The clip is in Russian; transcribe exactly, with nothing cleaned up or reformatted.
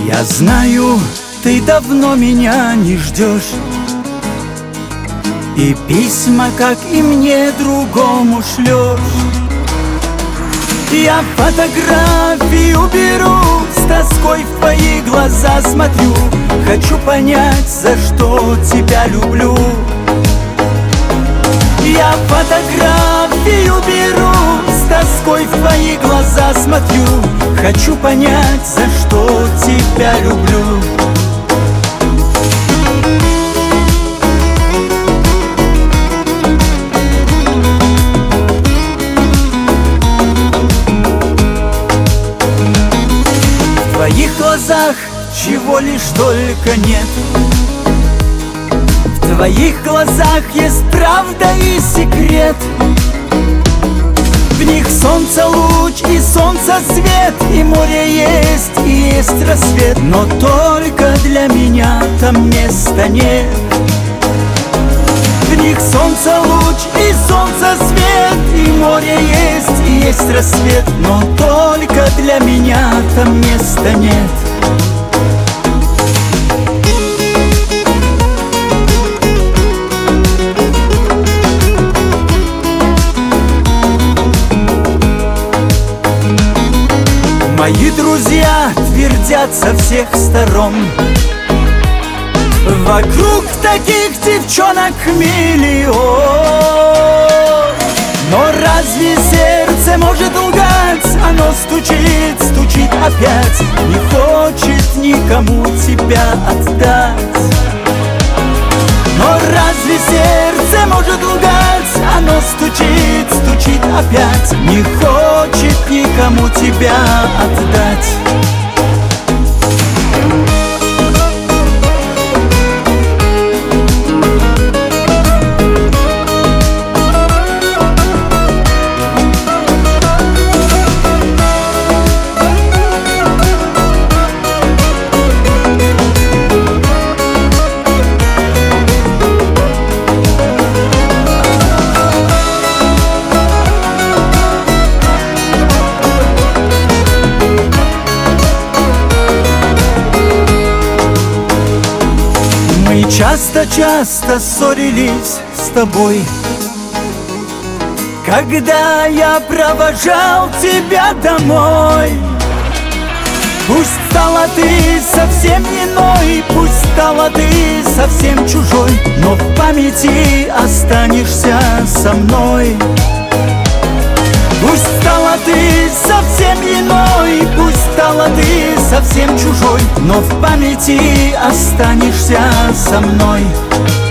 Я знаю, ты давно меня не ждешь, и письма, как и мне, другому шлешь. Я фотографию беру, с тоской в твои глаза смотрю. Хочу понять, за что тебя люблю. Я фотографию беру, с тоской в твои глаза смотрю. Хочу понять, за что тебя люблю. В твоих глазах чего лишь только нет. В твоих глазах есть правда и секрет. В них солнце луч и солнце свет, и море есть, и есть рассвет. Но только для меня там места нет. В них солнце луч и солнце свет, и море есть, и есть рассвет. Но только для меня там места нет. Мои друзья твердят со всех сторон: вокруг таких девчонок миллион. Но разве сердце может лгать? Оно стучит, стучит опять, не хочет никому тебя отдать. Но разве сердце может лгать? Оно стучит, стучит опять, не хочет никому тебя отдать. Часто-часто ссорились с тобой, когда я провожал тебя домой. Пусть стала ты совсем иной, пусть стала ты совсем чужой, но в памяти останешься со мной. Пусть стала ты совсем иной, пусть стала ты совсем чужой, но в памяти останешься со мной.